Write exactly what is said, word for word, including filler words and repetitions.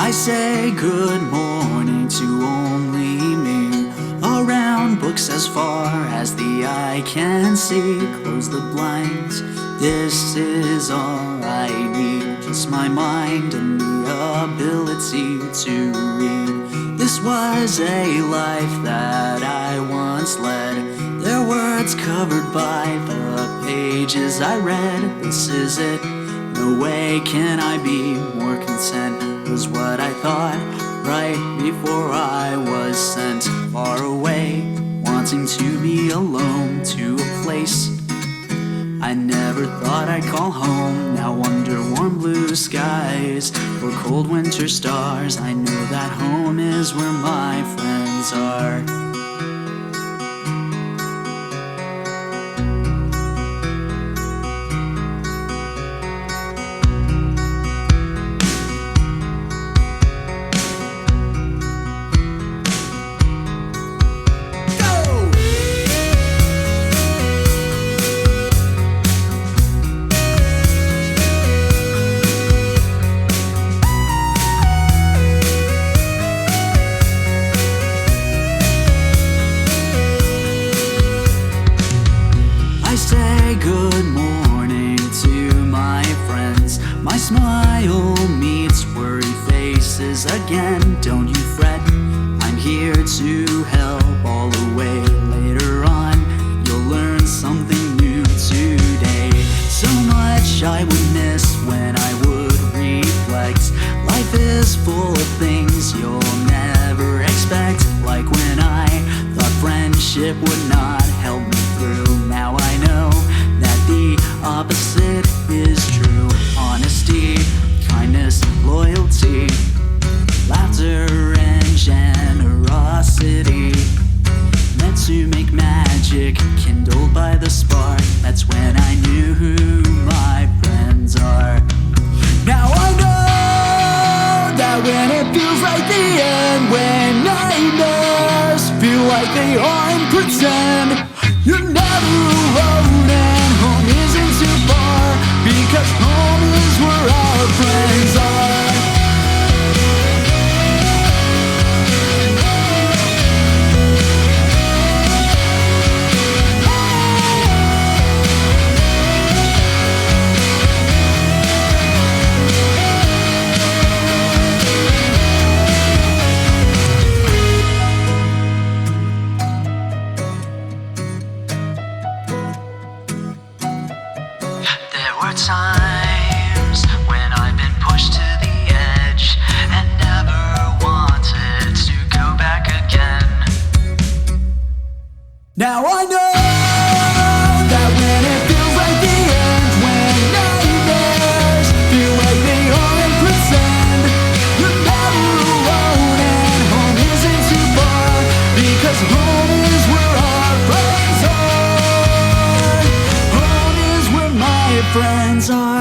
I say good morning to only me. Around books as far as the eye can see. Close the blinds, this is all I need. Just my mind and the ability to read. This was a life that I once led. Their words covered by the pages I read. This is it, no way can I be more content, was what I thought right before I was sent far away, wanting to be alone to a place I never thought I'd call home. Now under warm blue skies or cold winter stars, I know that home is where my friends are. I say good morning to my friends. My smile meets worried faces again. Don't you fret, I'm here to help all the way. Later on, you'll learn something new today. So much I would miss when I would reflect. Life is full of things you'll never expect. Like when I thought friendship would not help me through. Now I know that the opposite is true. Honesty, kindness, loyalty, laughter and generosity, meant to make magic, kindled by the spark. That's when I knew who my friends are. Now I know that when it feels like the end, when nightmares feel like they aren't pretend, you're never alone and home isn't too far, because home is where our friends are. There were times when I've been pushed to the edge and never wanted to go back again. Now I know that when it feels like the end, when nightmares feel like they aren't pretend, you're never alone and home isn't too far, because home is where our friends are. Home is where my friends are.